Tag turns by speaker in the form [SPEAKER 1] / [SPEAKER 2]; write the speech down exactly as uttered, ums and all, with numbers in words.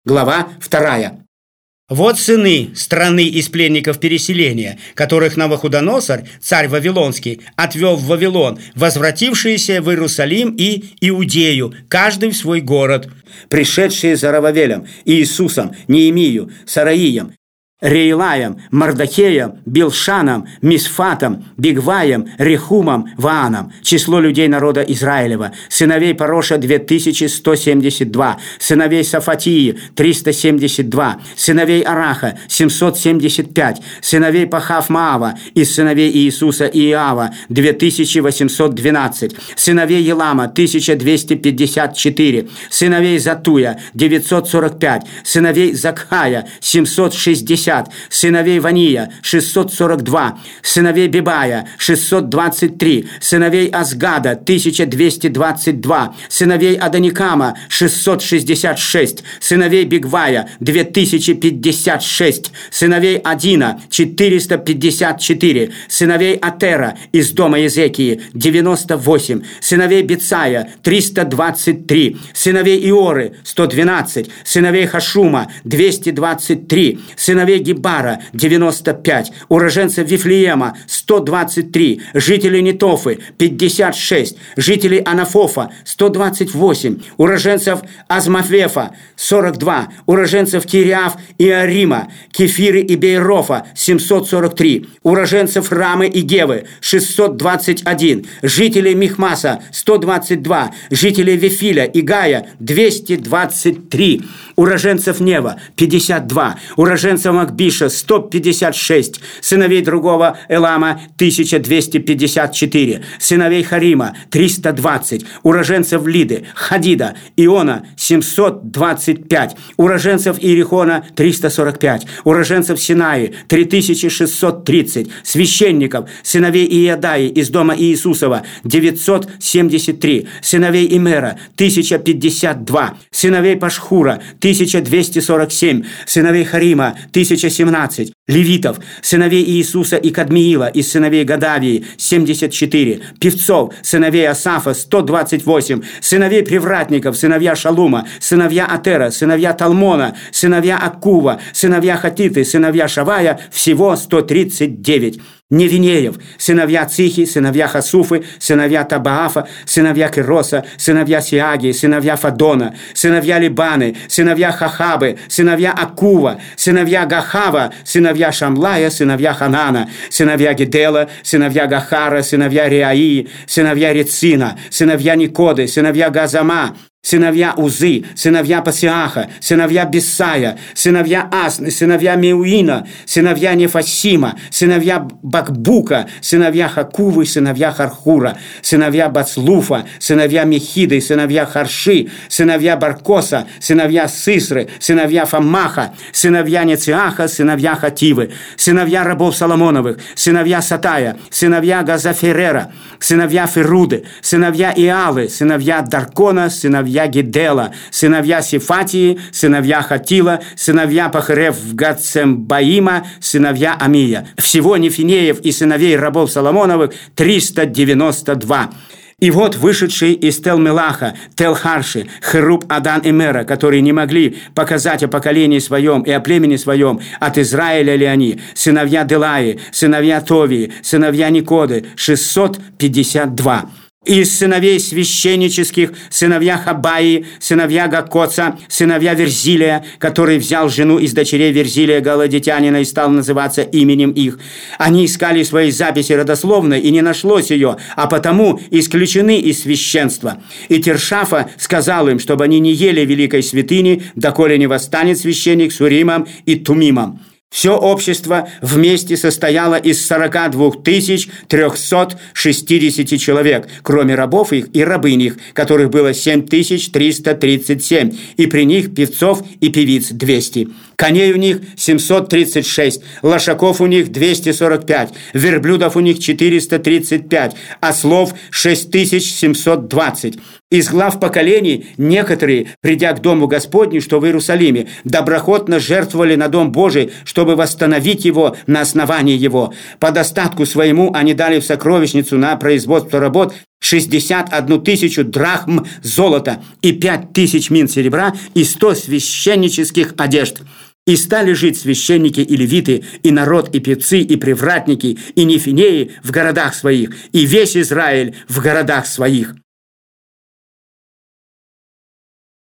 [SPEAKER 1] глава вторая.
[SPEAKER 2] Вот сыны страны из пленников переселения, которых Навуходоносор, царь Вавилонский, отвел в Вавилон, возвратившиеся в Иерусалим и Иудею, каждый в свой город.
[SPEAKER 1] Пришедшие за Рававелем, Иисусом, Неемию, Сараием, Реилаем, Мардахеем, Билшаном, Мисфатом, Бигваем, Рехумом, Вааном. Число людей народа Израилева. Сыновей Пароша две тысячи сто семьдесят два. Сыновей Сафатии триста семьдесят два. Сыновей Араха семьсот семьдесят пять. Сыновей Пахав-Маава из сыновей Иисуса и Иава две тысячи восемьсот двенадцать. Сыновей Елама тысяча двести пятьдесят четыре. Сыновей Затуя девятьсот сорок пять. Сыновей Закхая семьсот шестьдесят. Сыновей Вания шестьсот сорок два, сыновей Бибая шестьсот двадцать три, сыновей Азгада тысяча двести двадцать два, сыновей Адоникама шестьсот шестьдесят шесть, сыновей Бигвая две тысячи пятьдесят шесть, сыновей Адина четыреста пятьдесят четыре, сыновей Атера из дома Езекии девяносто восемь, сыновей Бицая триста двадцать три, сыновей Иоры сто двенадцать, сыновей Хашума двести двадцать три, сыновей Гибара девяносто пять, уроженцев Вифлеема сто двадцать три, жителей Нетофы пятьдесят шесть, жителей Анафофа сто двадцать восемь, уроженцев Азмавефа сорок два, уроженцев Кириаф и Арима, Кефиры и Бейрофа семьсот сорок три, уроженцев Рамы и Гевы шестьсот двадцать один, жителей Михмаса сто двадцать два, жителей Вифиля и Гая двести двадцать три, уроженцев Нева пятьдесят два, уроженцев Макбиша сто пятьдесят шесть, сыновей другого Элама тысяча двести пятьдесят четыре, сыновей Харима триста двадцать, уроженцев Лиды, Хадида, Иона семьсот двадцать пять, уроженцев Иерихона триста сорок пять, уроженцев Синаи три тысячи шестьсот тридцать, священников, сыновей Иедаи из дома Иисусова девятьсот семьдесят три, сыновей Имера тысяча пятьдесят два, сыновей Пашхура тысяча двести сорок семь, сыновей Харима тысяча семнадцать, левитов, сыновей Иисуса и Кадмиила из сыновей Гадавии семьдесят четыре, певцов, сыновей Асафа сто двадцать восемь, сыновей привратников, сыновья Шалума, сыновья Атера, сыновья Талмона, сыновья Аккува, сыновья Хатиты, сыновья Шавая, всего сто тридцать девять. Невинеев, сыновья Цихи, сыновья Хасуфы, сыновья Табаафа, сыновья Кироса, сыновья Сиаги, сыновья Фадона, сыновья Либаны, сыновья Хахабы, сыновья Акува, сыновья Гахава, сыновья Шамлая, сыновья Ханана, сыновья Гедела, сыновья Гахара, сыновья Реаии, сыновья Рецина, сыновья Никоды, сыновья Газама, сыновья Узы, сыновья Пасиаха, сыновья Бесая, сыновья Асны, сыновья Меуина, сыновья Нефасима, сыновья Бакбука, сыновья Хакувы, сыновья Хархура, сыновья Бацлуфа, сыновья Мехиды, сыновья Харши, сыновья Баркоса, сыновья Сисры, сыновья Фамаха, сыновья Нециаха, сыновья Хативы, сыновья рабов Соломоновых, сыновья Сатая, сыновья Газаферера, сыновья Феруды, сыновья Иалы, сыновья Даркона, сыновья Гедела, сыновья Сифатии, сыновья Хатила, сыновья Пахарев Гацембаима, сыновья Амия. Всего Нефинеев и сыновей рабов Соломоновых триста девяносто два. И вот вышедшие из Тел-Мелаха, Тел-Харши, Херуб, Адан и Мера, которые не могли показать о поколении своем и о племени своем, от Израиля ли они, сыновья Делаи, сыновья Товии, сыновья Никоды, шестьсот пятьдесят два. Из сыновей священнических, сыновья Хабаи, сыновья Гакоца, сыновья Верзилия, который взял жену из дочерей Верзилия Галадитянина и стал называться именем их. Они искали свои записи родословной, и не нашлось ее, а потому исключены из священства. И Тершафа сказал им, чтобы они не ели великой святыни, доколе не восстанет священник с Уримом и Тумимом. Все общество вместе состояло из сорока двух тысяч трехсот шестидесяти человек, кроме рабов их и рабынь их, которых было семь тысяч триста тридцать семь, и при них певцов и певиц двести. Коней у них семьсот тридцать шесть, лошаков у них двести сорок пять, верблюдов у них четыреста тридцать пять, ослов шесть тысяч семьсот двадцать. Из глав поколений некоторые, придя к Дому Господню, что в Иерусалиме, доброхотно жертвовали на Дом Божий, чтобы восстановить его на основании его. По достатку своему они дали в сокровищницу на производство работ шестьдесят одну тысячу драхм золота и пять тысяч мин серебра и сто священнических одежд. И стали жить священники и левиты, и народ, и певцы, и привратники, и нефинеи в городах своих, и весь Израиль в городах своих.